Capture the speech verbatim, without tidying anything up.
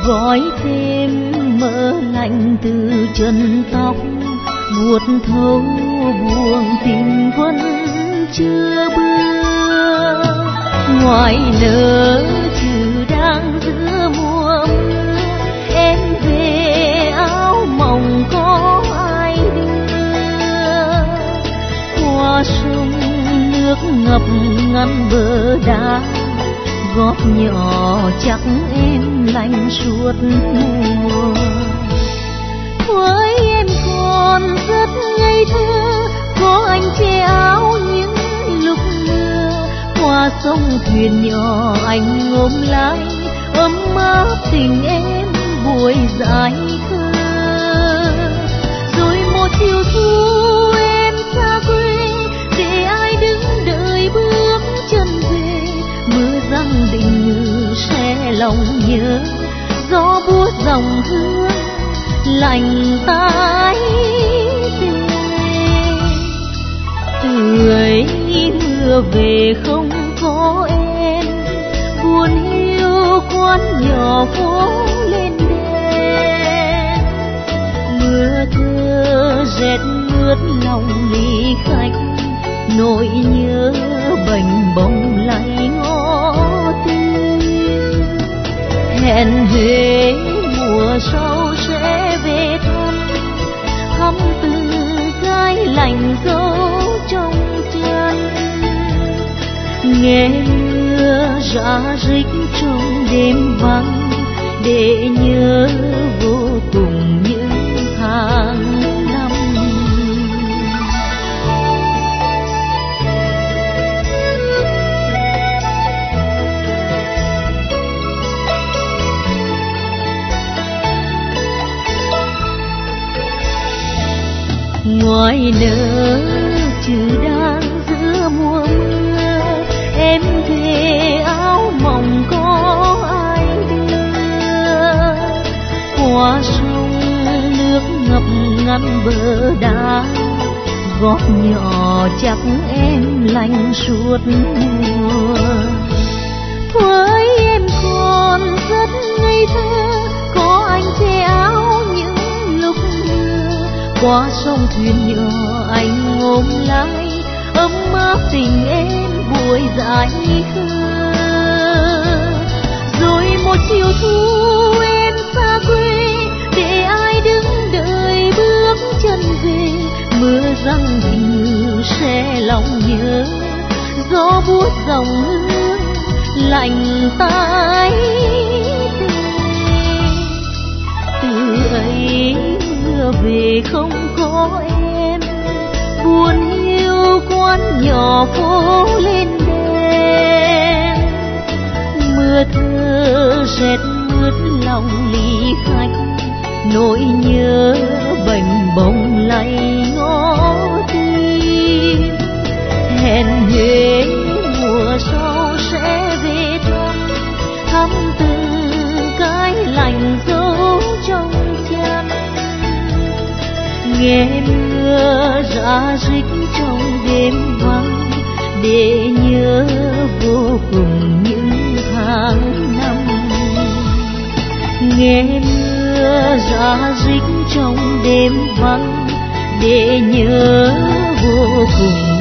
gói thêm mơ lạnh từ chân tóc, buốt thấu buông tình vẫn chưa bưa. Ngoài nỡ trừ đang giữa mùa mưa, em về áo mỏng có ai đưa. Qua sông nước ngập ngăn bờ đá, gót nhỏ chắc em lạnh suốt mùa. Với em còn rất ngây thơ, có anh che áo những lúc mưa. Qua sông thuyền nhỏ anh ôm lái, ấm áp tình em buổi dài thơ. Rồi một chiều thu em xa quê, để ai đứng đợi bước chân về. Mưa răng định ngự sẽ lòng nhớ, gió buốt dòng hương lạnh tái về. Từ ấy mưa về không có em, buồn hiu quán nhỏ phố lên đèn. Mưa thơ rét mướt lòng ly khách, nỗi nhớ bềnh bồng lay ngõ tim. Hẹn Huế mùa sau sẽ về thăm, thăm từng cái lạnh dấu trong chân. Nghe mưa rã rích trong đêm vắng, để nhớ vô cùng những tháng năm. Ngoài nỡ trừ đang giữa mùa mưa, em về áo mỏng có ai đưa. Qua sông nước ngập ngăn bờ đá, gót nhỏ chắc em lạnh suốt mùa. Với em còn rất ngây thơ, có anh che áo những lúc mưa. Qua sông thuyền nhỏ anh ôm lái, ấm áp tình em buổi dài thơ. Rồi một chiều thu em xa quê, để ai đứng đợi bước chân về. Mưa răng hình sẽ lòng nhớ, gió buốt dòng hương lạnh tái về. Từ ấy mưa về không có em, buồn hiu quán nhỏ phố lên đèn. Mưa thơ rét mướt lòng ly khách, nỗi nhớ bềnh bồng lay ngõ tim. Hẹn Huế mùa sau sẽ về thăm, thăm từng cái lạnh dấu trong chân. Nghe mưa rã rích trong đêm vắng, để nhớ vô cùng những tháng năm. Nghe mưa rã rích trong đêm vắng, để nhớ vô cùng